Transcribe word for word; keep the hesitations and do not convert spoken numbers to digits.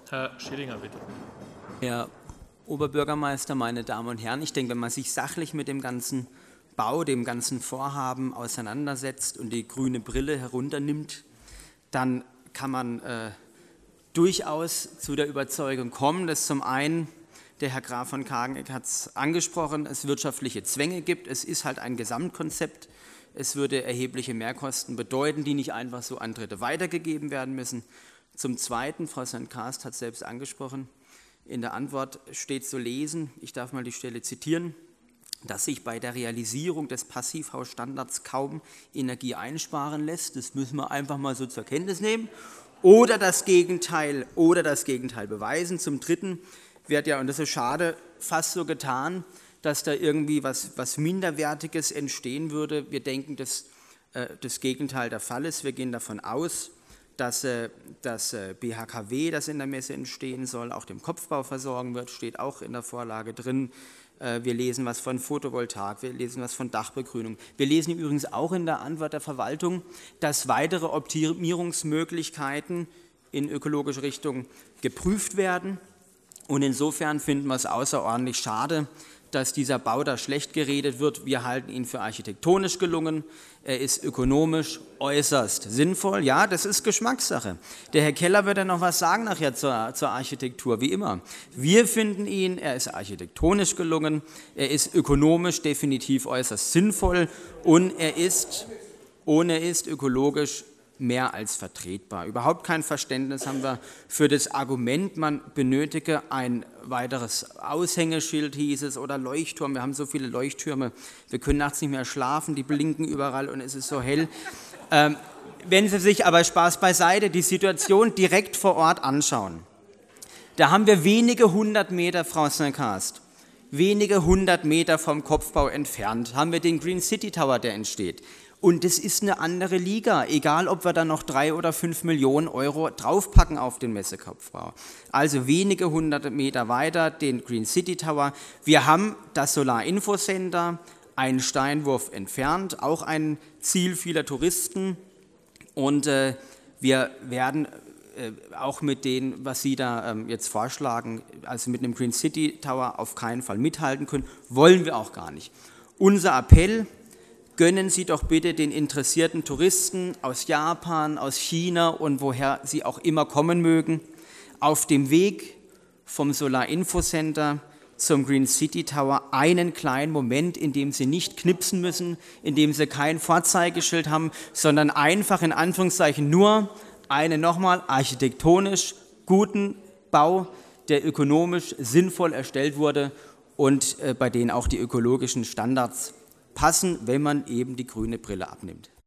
Herr Schillinger, bitte. Herr Oberbürgermeister, meine Damen und Herren, ich denke, wenn man sich sachlich mit dem ganzen Bau, dem ganzen Vorhaben auseinandersetzt und die grüne Brille herunternimmt, dann kann man äh, durchaus zu der Überzeugung kommen, dass zum einen, der Herr Graf von Kageneck hat es angesprochen, es wirtschaftliche Zwänge gibt. Es ist halt ein Gesamtkonzept. Es würde erhebliche Mehrkosten bedeuten, die nicht einfach so an Dritte weitergegeben werden müssen. Zum Zweiten, Frau Sankt Karst hat es selbst angesprochen, in der Antwort steht zu lesen, ich darf mal die Stelle zitieren, dass sich bei der Realisierung des Passivhausstandards kaum Energie einsparen lässt. Das müssen wir einfach mal so zur Kenntnis nehmen. Oder das Gegenteil, oder das Gegenteil beweisen. Zum Dritten wird ja, und das ist schade, fast so getan, dass da irgendwie was, was Minderwertiges entstehen würde. Wir denken, dass äh, das Gegenteil der Fall ist. Wir gehen davon aus, dass äh, das äh, B H K W, das in der Messe entstehen soll, auch den Kopfbau versorgen wird, steht auch in der Vorlage drin. Äh, wir lesen was von Photovoltaik, wir lesen was von Dachbegrünung. Wir lesen übrigens auch in der Antwort der Verwaltung, dass weitere Optimierungsmöglichkeiten in ökologische Richtung geprüft werden. Und insofern finden wir es außerordentlich schade, dass dieser Bau da schlecht geredet wird. Wir halten ihn für architektonisch gelungen. Er ist ökonomisch äußerst sinnvoll. Ja, das ist Geschmackssache. Der Herr Keller wird ja noch was sagen nachher zur, zur Architektur, wie immer. Wir finden ihn, er ist architektonisch gelungen, er ist ökonomisch definitiv äußerst sinnvoll und er ist, und er ist ökologisch mehr als vertretbar. Überhaupt kein Verständnis haben wir für das Argument, man benötige ein weiteres Aushängeschild, hieß es, oder Leuchtturm. Wir haben so viele Leuchttürme, wir können nachts nicht mehr schlafen, die blinken überall und es ist so hell. Ähm, wenn Sie sich aber Spaß beiseite die Situation direkt vor Ort anschauen, da haben wir wenige hundert Meter, Frau Sankt Karst, wenige hundert Meter vom Kopfbau entfernt, haben wir den Green City Tower, der entsteht. Und das ist eine andere Liga, egal ob wir da noch drei oder fünf Millionen Euro draufpacken auf den Messekopfbau. Also wenige hundert Meter weiter den Green City Tower. Wir haben das Solar-Infocenter, einen Steinwurf entfernt, auch ein Ziel vieler Touristen. Und äh, wir werden äh, auch mit dem, was Sie da ähm, jetzt vorschlagen, also mit einem Green City Tower auf keinen Fall mithalten können, wollen wir auch gar nicht. Unser Appell: Gönnen Sie doch bitte den interessierten Touristen aus Japan, aus China und woher sie auch immer kommen mögen, auf dem Weg vom Solar-Infocenter zum Green City Tower einen kleinen Moment, in dem sie nicht knipsen müssen, in dem sie kein Vorzeigeschild haben, sondern einfach in Anführungszeichen nur einen nochmal architektonisch guten Bau, der ökonomisch sinnvoll erstellt wurde und äh, bei denen auch die ökologischen Standards passen, wenn man eben die grüne Brille abnimmt.